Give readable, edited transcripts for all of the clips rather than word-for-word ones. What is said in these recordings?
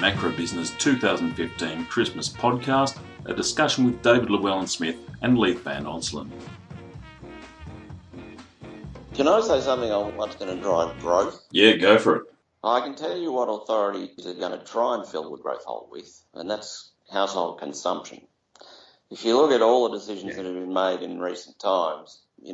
Macrobusiness 2015 Christmas podcast, a discussion with David Llewellyn-Smith and Leith Van Onselen. Can I say something on what's going to drive growth? Yeah, go for it. I can tell you what authorities are going to try and fill the growth hole with, and that's household consumption. If you look at all the decisions that have been made in recent times, the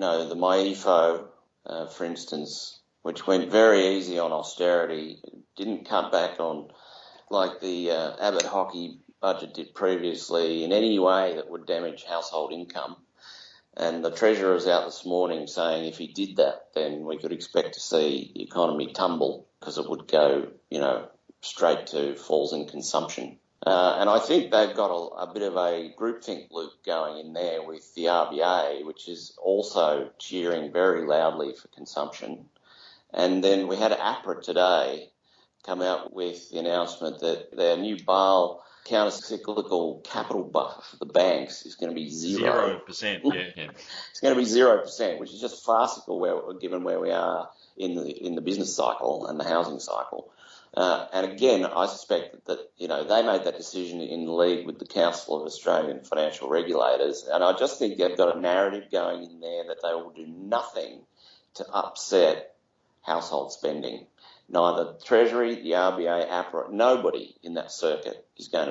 MyEFO, for instance, which went very easy on austerity, didn't cut back on like the Abbott hockey budget did previously in any way that would damage household income. And the Treasurer was out this morning saying if he did that, then we could expect to see the economy tumble because it would go, straight to falls in consumption. And I think they've got a bit of a groupthink loop going in there with the RBA, which is also cheering very loudly for consumption. And then we had APRA today come out with the announcement that their new Basel counter-cyclical capital buffer for the banks is going to be 0%. 0%, yeah. It's going to be 0%, which is just farcical given where we are in the business cycle and the housing cycle. And again, I suspect that, they made that decision in league with the Council of Australian Financial Regulators. And I just think they've got a narrative going in there that they will do nothing to upset household spending. Neither Treasury, the RBA, APRA, nobody in that circuit is going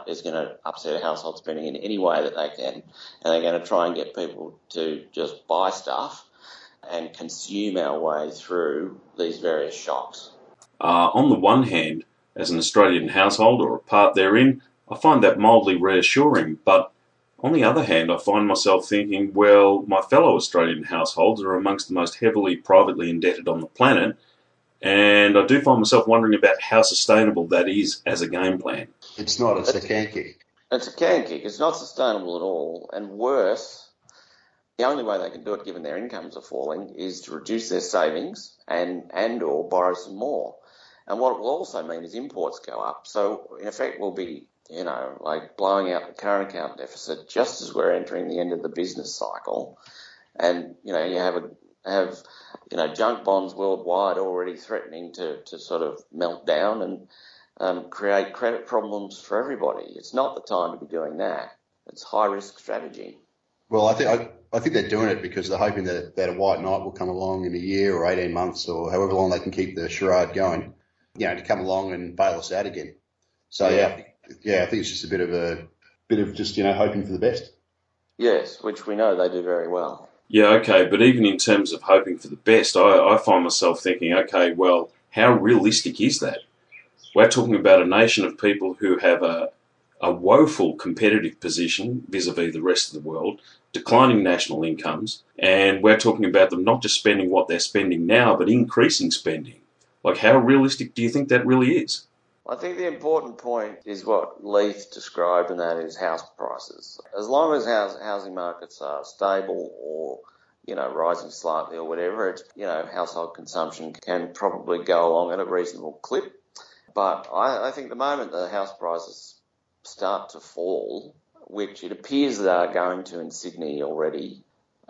to upset household spending in any way that they can. And they're going to try and get people to just buy stuff and consume our way through these various shocks. On the one hand, as an Australian household or a part therein, I find that mildly reassuring, but on the other hand, I find myself thinking, well, my fellow Australian households are amongst the most heavily privately indebted on the planet, and I do find myself wondering about how sustainable that is as a game plan. It's not, it's a can kick. It's a can kick. It's not sustainable at all, and worse, the only way they can do it, given their incomes are falling, is to reduce their savings and or borrow some more. And what it will also mean is imports go up. So, in effect, we'll be, like blowing out the current account deficit just as we're entering the end of the business cycle. And, you have junk bonds worldwide already threatening to sort of melt down and create credit problems for everybody. It's not the time to be doing that. It's high-risk strategy. Well, I think they're doing it because they're hoping that a white knight will come along in a year or 18 months or however long they can keep the charade going, to come along and bail us out again. So, I think it's just a bit of just hoping for the best. Yes, which we know they do very well. Yeah, okay, but even in terms of hoping for the best, I find myself thinking, okay, well, how realistic is that? We're talking about a nation of people who have a woeful competitive position vis-a-vis the rest of the world, declining national incomes, and we're talking about them not just spending what they're spending now, but increasing spending. Like, how realistic do you think that really is? I think the important point is what Leith described, and that is house prices. As long as housing markets are stable or, rising slightly or whatever, it's, household consumption can probably go along at a reasonable clip. But I think the moment the house prices start to fall, which it appears they are going to in Sydney already,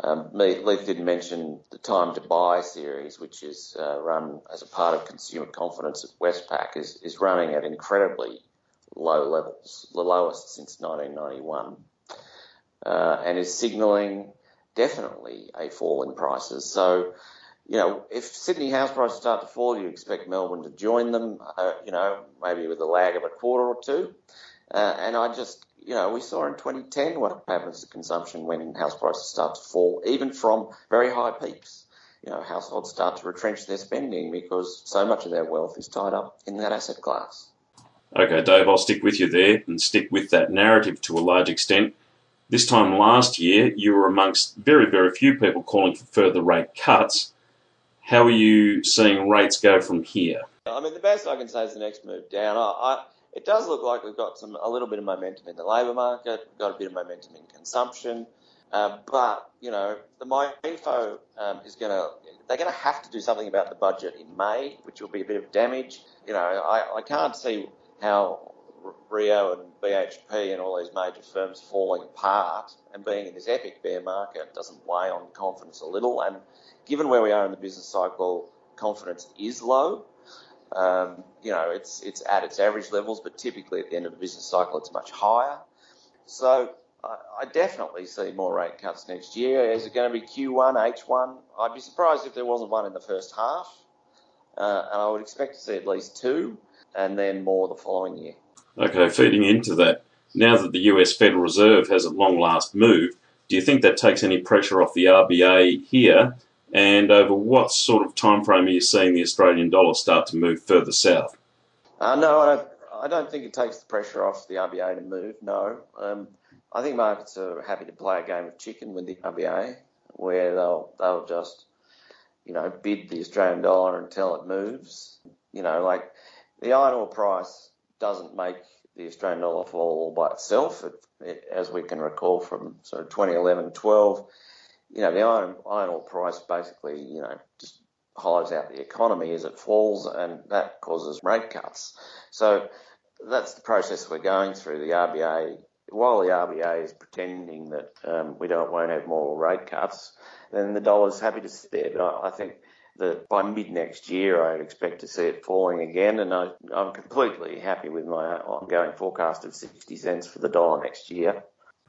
Leith did mention the Time to Buy series, which is run as a part of consumer confidence at Westpac, is running at incredibly low levels, the lowest since 1991, and is signalling definitely a fall in prices. So, if Sydney house prices start to fall, you expect Melbourne to join them, maybe with a lag of a quarter or two. And I just, we saw in 2010 what happens to consumption when house prices start to fall, even from very high peaks. Households start to retrench their spending because so much of their wealth is tied up in that asset class. Okay, Dave, I'll stick with you there and stick with that narrative to a large extent. This time last year, you were amongst very, very few people calling for further rate cuts. How are you seeing rates go from here? The best I can say is the next move down. It does look like we've got a little bit of momentum in the labour market. We've got a bit of momentum in consumption. But the MyEFO they're going to have to do something about the budget in May, which will be a bit of damage. I can't see how Rio and BHP and all these major firms falling apart and being in this epic bear market doesn't weigh on confidence a little. And given where we are in the business cycle, confidence is low. It's at its average levels, but typically at the end of the business cycle, it's much higher. So I definitely see more rate cuts next year. Is it going to be Q1, H1? I'd be surprised if there wasn't one in the first half. And I would expect to see at least 2 and then more the following year. Okay, feeding into that, now that the US Federal Reserve has at long last moved, do you think that takes any pressure off the RBA here? And over what sort of time frame are you seeing the Australian dollar start to move further south? No, I don't think it takes the pressure off the RBA to move, no. I think markets are happy to play a game of chicken with the RBA, where they'll just, bid the Australian dollar until it moves. Like the iron ore price doesn't make the Australian dollar fall all by itself. As we can recall from sort of 2011-12, the iron ore price basically, just hollows out the economy as it falls, and that causes rate cuts. So that's the process we're going through. The RBA, while the RBA is pretending that we won't have more rate cuts, then the dollar's happy to sit there. But I think that by mid-next year, I'd expect to see it falling again, and I'm completely happy with my ongoing forecast of 60 cents for the dollar next year.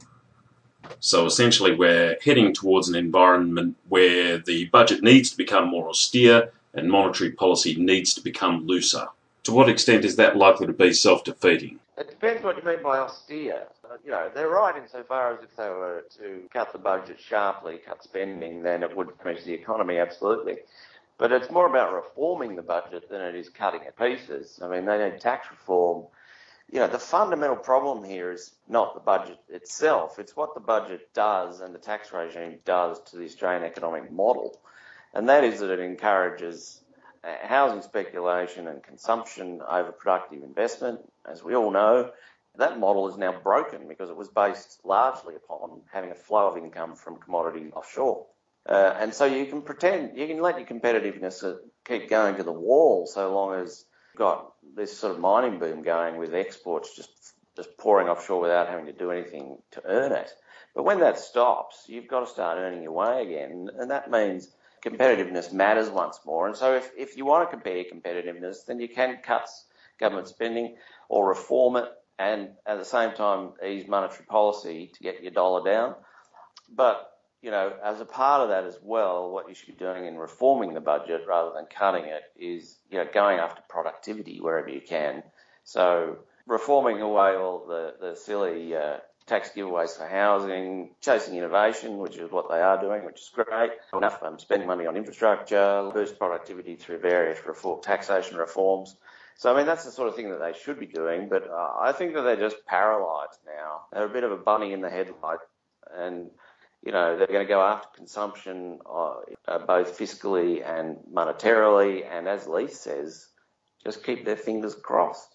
So essentially we're heading towards an environment where the budget needs to become more austere and monetary policy needs to become looser. To what extent is that likely to be self-defeating? It depends what you mean by austere. They're right insofar as if they were to cut the budget sharply, cut spending, then it would damage the economy, absolutely. But it's more about reforming the budget than it is cutting it pieces. I mean, they need tax reform. The fundamental problem here is not the budget itself. It's what the budget does and the tax regime does to the Australian economic model. And that is that it encourages housing speculation and consumption over productive investment. As we all know, that model is now broken because it was based largely upon having a flow of income from commodity offshore. And so you can let your competitiveness keep going to the wall so long as you've got this sort of mining boom going with exports just pouring offshore without having to do anything to earn it. But when that stops, you've got to start earning your way again, and that means competitiveness matters once more. And so if you want to compare competitiveness, then you can cut government spending or reform it and at the same time ease monetary policy to get your dollar down. But as a part of that as well, what you should be doing in reforming the budget rather than cutting it is, going after productivity wherever you can. So reforming away all the silly tax giveaways for housing, chasing innovation, which is what they are doing, which is great. Enough spending money on infrastructure, boost productivity through various taxation reforms. So, I mean, that's the sort of thing that they should be doing, but I think that they're just paralysed now. They're a bit of a bunny in the headlight, and they're going to go after consumption both fiscally and monetarily, and as Leith says, just keep their fingers crossed.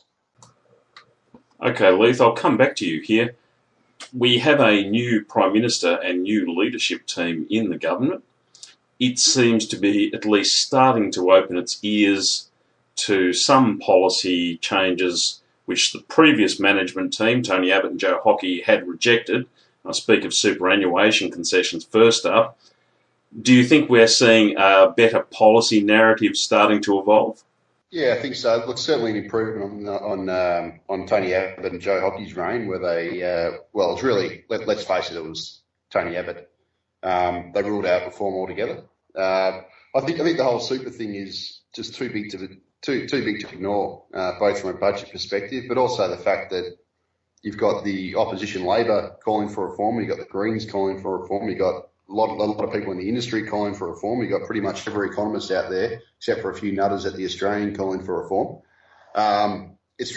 Okay, Leith, I'll come back to you here. We have a new Prime Minister and new leadership team in the government. It seems to be at least starting to open its ears to some policy changes which the previous management team, Tony Abbott and Joe Hockey, had rejected. I speak of superannuation concessions first up. Do you think we're seeing a better policy narrative starting to evolve? Yeah, I think so. Look, certainly an improvement on Tony Abbott and Joe Hockey's reign, where they, it was really, let's face it, it was Tony Abbott. They ruled out reform altogether. I think the whole super thing is just too big to ignore, both from a budget perspective, but also the fact that you've got the opposition Labor calling for reform, you've got the Greens calling for reform, you've got a lot of people in the industry calling for reform. You've got pretty much every economist out there, except for a few nutters at the Australian, calling for reform. It's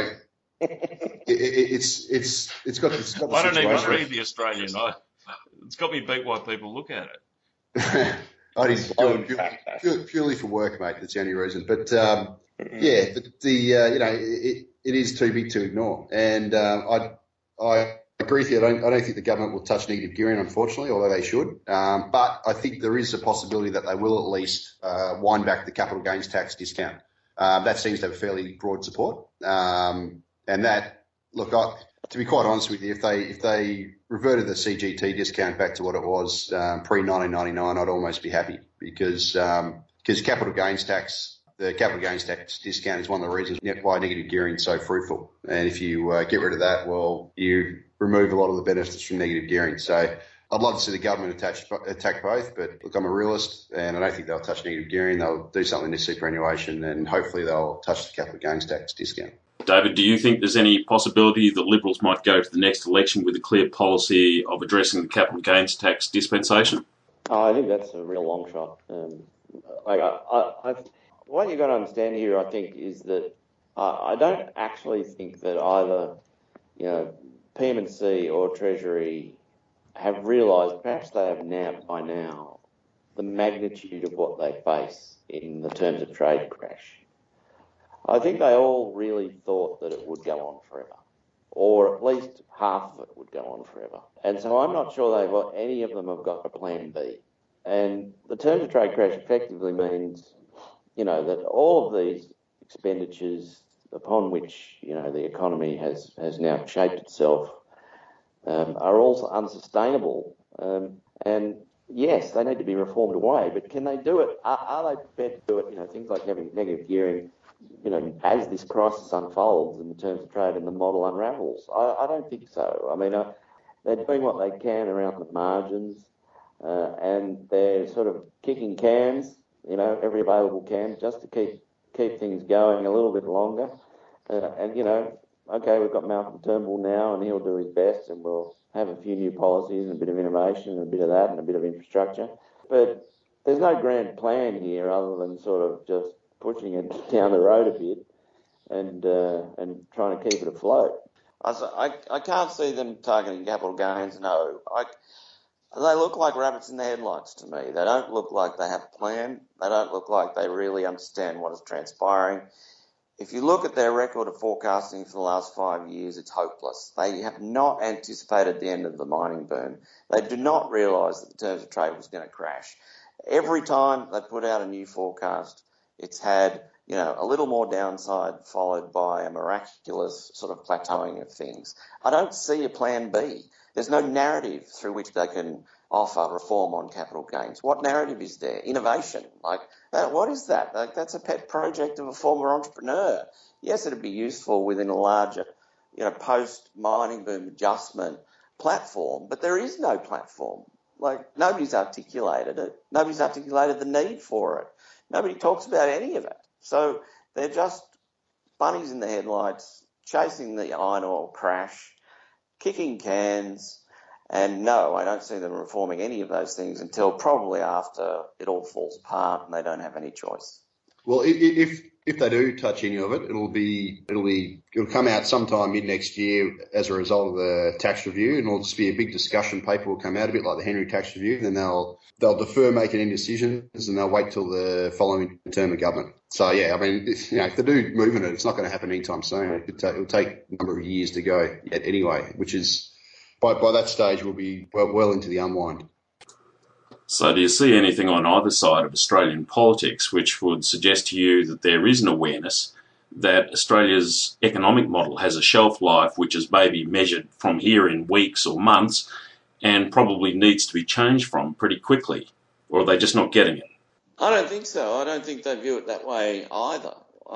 got the I don't even read the Australian. It's got me beat why people look at it. I did purely for work, mate. That's the only reason. But it is too big to ignore, and I agree with you. I don't think the government will touch negative gearing, unfortunately, although they should. But I think there is a possibility that they will at least wind back the capital gains tax discount. That seems to have fairly broad support. And that, look, to be quite honest with you, if they reverted the CGT discount back to what it was pre-1999, I'd almost be happy because capital gains tax, the capital gains tax discount is one of the reasons why negative gearing is so fruitful. And if you get rid of that, well, you remove a lot of the benefits from negative gearing. So I'd love to see the government attack both, but look, I'm a realist, and I don't think they'll touch negative gearing. They'll do something to superannuation, and hopefully they'll touch the capital gains tax discount. David, do you think there's any possibility that Liberals might go to the next election with a clear policy of addressing the capital gains tax dispensation? I think that's a real long shot. What you've got to understand here, I think, is that I don't actually think that either, PM&C or Treasury have realised, perhaps they have by now, the magnitude of what they face in the terms of trade crash. I think they all really thought that it would go on forever, or at least half of it would go on forever. And so I'm not sure any of them have got a plan B. And the terms of trade crash effectively means, that all of these expenditures upon which, the economy has now shaped itself are also unsustainable. And yes, they need to be reformed away, but can they do it? Are they prepared to do it? Things like having negative gearing, as this crisis unfolds in the terms of trade and the model unravels. I don't think so. I mean, they're doing what they can around the margins, and they're sort of kicking cans, every available can, just to keep things going a little bit longer. Okay, we've got Malcolm Turnbull now, and he'll do his best, and we'll have a few new policies and a bit of innovation and a bit of that and a bit of infrastructure. But there's no grand plan here other than sort of just pushing it down the road a bit and trying to keep it afloat. I can't see them targeting capital gains, no. They look like rabbits in the headlights to me. They don't look like they have a plan. They don't look like they really understand what is transpiring. If you look at their record of forecasting for the last 5 years, it's hopeless. They have not anticipated the end of the mining boom. They do not realise that the terms of trade was going to crash. Every time they put out a new forecast, it's had, a little more downside followed by a miraculous sort of plateauing of things. I don't see a plan B. There's no narrative through which they can offer reform on capital gains. What narrative is there? Innovation. What is that? That's a pet project of a former entrepreneur. Yes, it'd be useful within a larger, post-mining boom adjustment platform, but there is no platform. Nobody's articulated it. Nobody's articulated the need for it. Nobody talks about any of it. So they're just bunnies in the headlights, chasing the iron ore crash, kicking cans, and no, I don't see them reforming any of those things until probably after it all falls apart and they don't have any choice. Well, if they do touch any of it, it'll come out sometime mid next year as a result of the tax review, and it'll just be a big discussion paper will come out, a bit like the Henry tax review. And then they'll defer making any decisions, and they'll wait till the following term of government. So yeah, I mean, if they do move in it, it's not going to happen anytime soon. It'll take a number of years to go yet anyway, which is by that stage we'll be well into the unwind. So do you see anything on either side of Australian politics which would suggest to you that there is an awareness that Australia's economic model has a shelf life which is maybe measured from here in weeks or months and probably needs to be changed from pretty quickly? Or are they just not getting it? I don't think so. I don't think they view it that way either.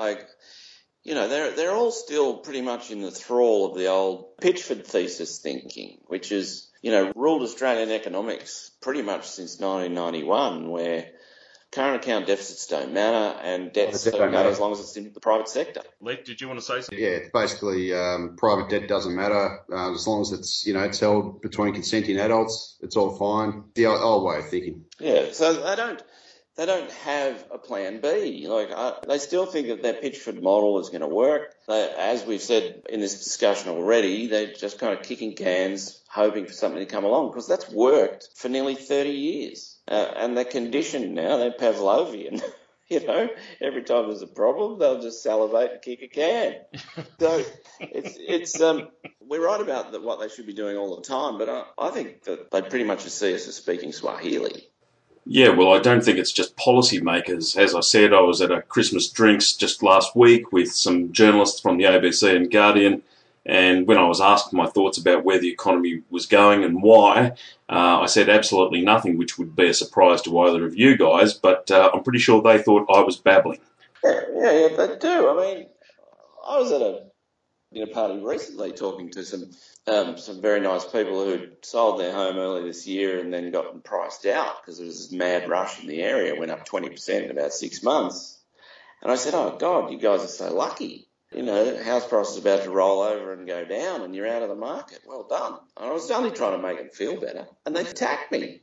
They're all still pretty much in the thrall of the old Pitchford thesis thinking, which is, ruled Australian economics pretty much since 1991, where current account deficits don't matter and debts don't matter as long as it's in the private sector. Leith, did you want to say something? Yeah, basically private debt doesn't matter as long as it's it's held between consenting adults. It's all fine. The old way of thinking. Yeah, so they don't have a plan B. They still think that their Pitchford model is going to work. As we've said in this discussion already, they're just kind of kicking cans, hoping for something to come along, because that's worked for nearly 30 years. And they're conditioned now, they're Pavlovian. Every time there's a problem, they'll just salivate and kick a can. So it's we're right about what they should be doing all the time, but I think that they pretty much see us as speaking Swahili. Yeah, well, I don't think it's just policymakers. As I said, I was at a Christmas drinks just last week with some journalists from the ABC and Guardian, and when I was asked my thoughts about where the economy was going and why, I said absolutely nothing, which would be a surprise to either of you guys, but I'm pretty sure they thought I was babbling. Yeah, they do. I mean, I was at a dinner party recently talking to some very nice people who sold their home early this year and then got them priced out because there was this mad rush in the area, went up 20% in about 6 months. And I said, oh, God, you guys are so lucky. You know, house prices are about to roll over and go down and you're out of the market. Well done. And I was only trying to make them feel better. And they attacked me.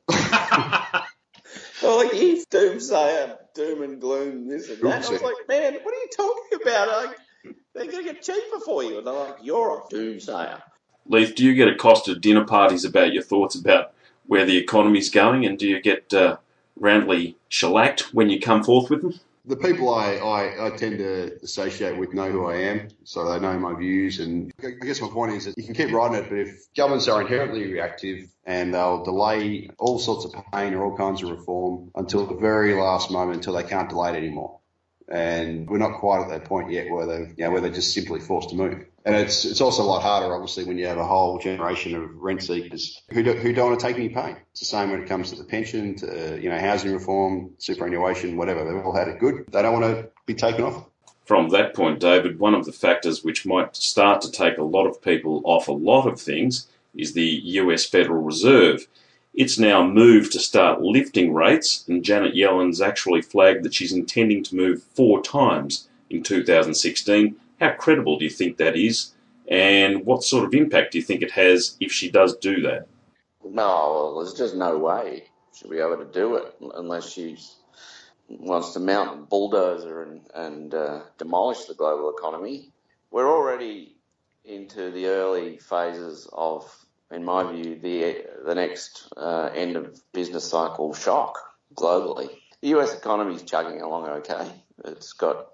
Well, like, he's doomsayer, doom and gloom, this and that. I was like, man, what are you talking about? Like, they're going to get cheaper for you. And they're like, you're a doomsayer. Leith, do you get accosted at dinner parties about your thoughts about where the economy's going, and do you get roundly shellacked when you come forth with them? The people I tend to associate with know who I am, so they know my views. And I guess my point is that you can keep writing it, but if governments are inherently reactive and they'll delay all sorts of pain or all kinds of reform until the very last moment, until they can't delay it anymore. And we're not quite at that point yet where they're just simply forced to move. And it's also a lot harder, obviously, when you have a whole generation of rent seekers who don't want to take any pain. It's the same when it comes to the pension, to housing reform, superannuation, whatever. They've all had it good. They don't want to be taken off. From that point, David, one of the factors which might start to take a lot of people off a lot of things is the US Federal Reserve. It's now moved to start lifting rates, and Janet Yellen's actually flagged that she's intending to move 4 times in 2016. How credible do you think that is? And what sort of impact do you think it has if she does do that? No, well, there's just no way she'll be able to do it unless she wants to mount a bulldozer and demolish the global economy. We're already into the early phases of, in my view, the next end of business cycle shock globally. The US economy is chugging along okay. It's got,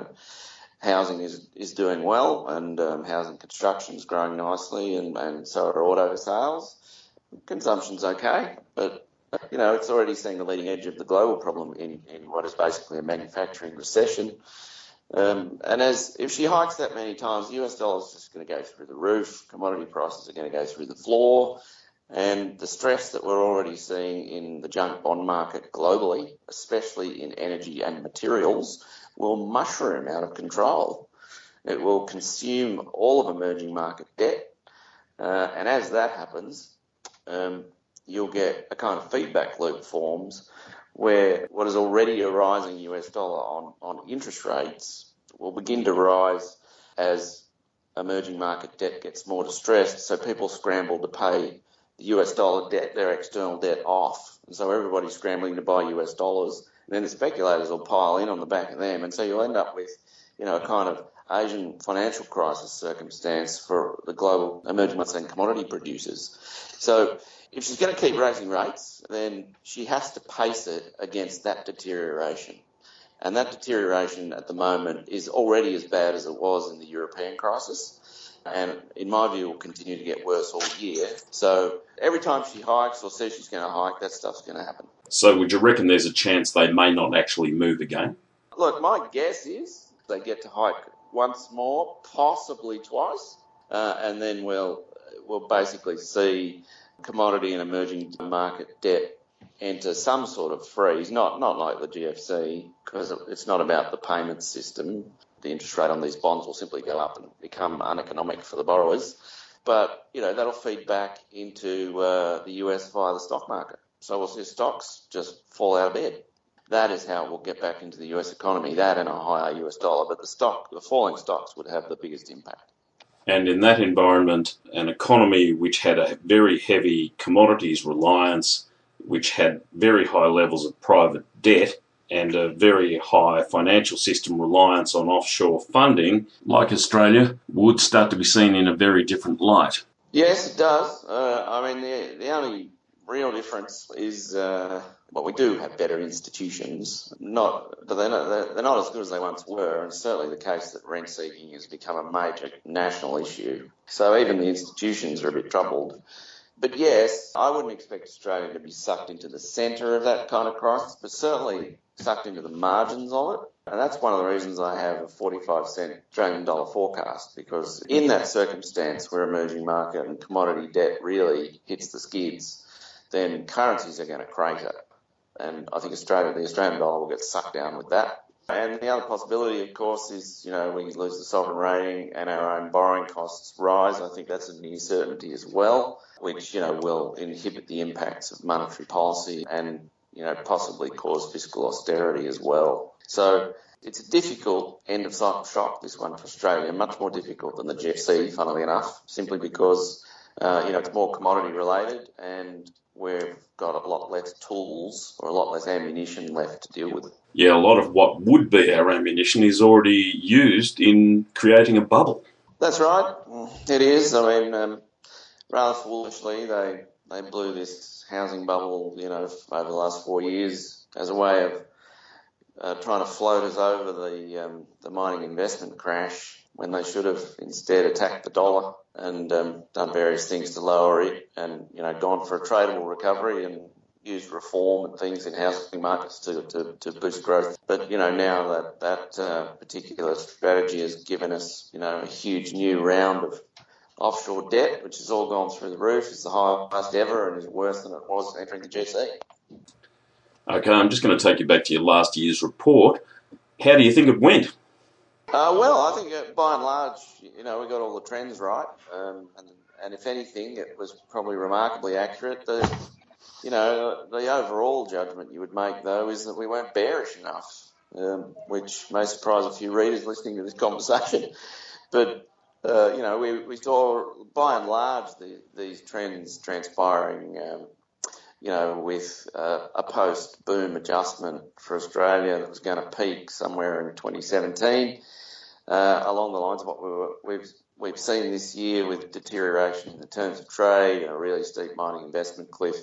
housing is doing well, and housing construction is growing nicely, and so are auto sales. Consumption's okay, but it's already seeing the leading edge of the global problem in what is basically a manufacturing recession. And if she hikes that many times, the US dollar is just going to go through the roof. Commodity prices are going to go through the floor. And the stress that we're already seeing in the junk bond market globally, especially in energy and materials, will mushroom out of control. It will consume all of emerging market debt. And as that happens, you'll get a kind of feedback loop forms where what is already a rising US dollar on interest rates will begin to rise as emerging market debt gets more distressed. So people scramble to pay the US dollar debt, their external debt, off. And so everybody's scrambling to buy US dollars. And then the speculators will pile in on the back of them. And so you'll end up with, a kind of Asian financial crisis circumstance for the global emerging markets and commodity producers. So if she's going to keep raising rates, then she has to pace it against that deterioration. And that deterioration at the moment is already as bad as it was in the European crisis. And in my view, will continue to get worse all year. So every time she hikes or says she's going to hike, that stuff's going to happen. So would you reckon there's a chance they may not actually move again? Look, my guess is they get to hike once more, possibly twice, and then we'll basically see commodity and emerging market debt enter some sort of freeze, not like the GFC, because it's not about the payment system. The interest rate on these bonds will simply go up and become uneconomic for the borrowers. But, that'll feed back into the US via the stock market. So we'll see stocks just fall out of bed. That is how we'll get back into the US economy, that and a higher US dollar. But the falling stocks would have the biggest impact. And in that environment, an economy which had a very heavy commodities reliance, which had very high levels of private debt, and a very high financial system reliance on offshore funding, like Australia, would start to be seen in a very different light. Yes, it does. The only real difference is, we do have better institutions, but they're not as good as they once were, and certainly the case that rent seeking has become a major national issue. So even the institutions are a bit troubled. But yes, I wouldn't expect Australia to be sucked into the centre of that kind of crisis, but certainly sucked into the margins of it. And that's one of the reasons I have a 45-cent Australian dollar forecast, because in that circumstance where emerging market and commodity debt really hits the skids, then currencies are going to crater. And I think the Australian dollar will get sucked down with that. And the other possibility, of course, is, we lose the sovereign rating and our own borrowing costs rise. I think that's a near certainty as well, which, will inhibit the impacts of monetary policy and, possibly cause fiscal austerity as well. So it's a difficult end-of-cycle shock, this one for Australia, much more difficult than the GFC, funnily enough, simply because, it's more commodity-related and we've got a lot less tools or a lot less ammunition left to deal with it. Yeah, a lot of what would be our ammunition is already used in creating a bubble. That's right. It is. I mean, rather foolishly, they blew this housing bubble, over the last 4 years as a way of trying to float us over the mining investment crash when they should have instead attacked the dollar and done various things to lower it and, gone for a tradable recovery and used reform and things in housing markets to boost growth. But, now that particular strategy has given us, a huge new round of offshore debt, which has all gone through the roof. It's the highest ever and is worse than it was entering the GFC. Okay, I'm just going to take you back to your last year's report. How do you think it went? Well, I think by and large, we got all the trends right. And if anything, it was probably remarkably accurate. The overall judgment you would make, though, is that we weren't bearish enough, which may surprise a few readers listening to this conversation. But, we saw, by and large, these trends transpiring, with a post-boom adjustment for Australia that was going to peak somewhere in 2017, along the lines of what we've seen this year with deterioration in the terms of trade, a really steep mining investment cliff,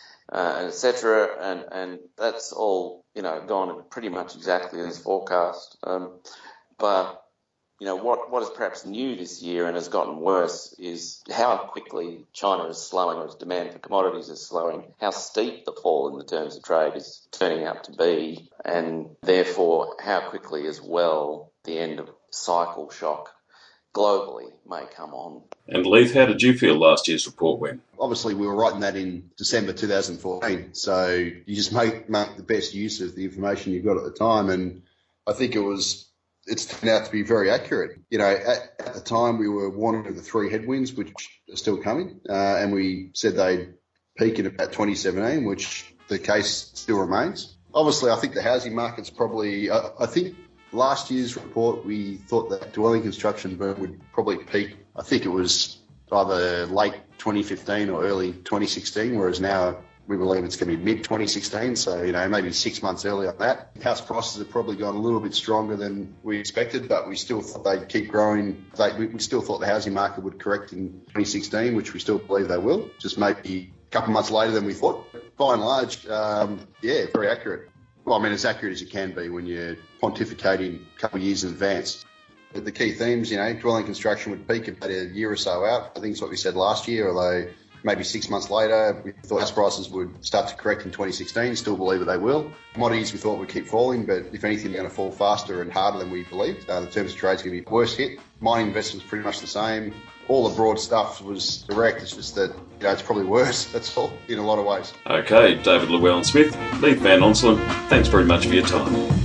etc. And that's all, gone pretty much exactly as forecast. But what is perhaps new this year and has gotten worse is how quickly China is slowing, or its demand for commodities is slowing, how steep the fall in the terms of trade is turning out to be, and therefore how quickly as well the end of cycle shock globally may come on. And Leith, how did you feel last year's report went? Obviously, we were writing that in December 2014, so you just make the best use of the information you've got at the time, and I think it's turned out to be very accurate. At the time we were warning of the three headwinds, which are still coming, and we said they'd peak in about 2017, which the case still remains. Obviously, I think the housing market's probably, I think last year's report, we thought that dwelling construction boom would probably peak. I think it was either late 2015 or early 2016, whereas now we believe it's going to be mid-2016, so, maybe 6 months early on that. House prices have probably gone a little bit stronger than we expected, but we still thought they'd keep growing. We still thought the housing market would correct in 2016, which we still believe they will, just maybe a couple of months later than we thought. By and large, very accurate. Well, I mean, as accurate as you can be when you're pontificating a couple of years in advance. But the key themes, dwelling construction would peak about a year or so out. I think it's what we said last year, although maybe 6 months later, we thought house prices would start to correct in 2016. Still believe that they will. Commodities we thought would keep falling, but if anything, they're going to fall faster and harder than we believed. The terms of trade's going to be worse hit. Mining investment's pretty much the same. All the broad stuff was correct. It's just that, it's probably worse. That's all, in a lot of ways. Okay, David Llewellyn-Smith, Leith Van Onselen, thanks very much for your time.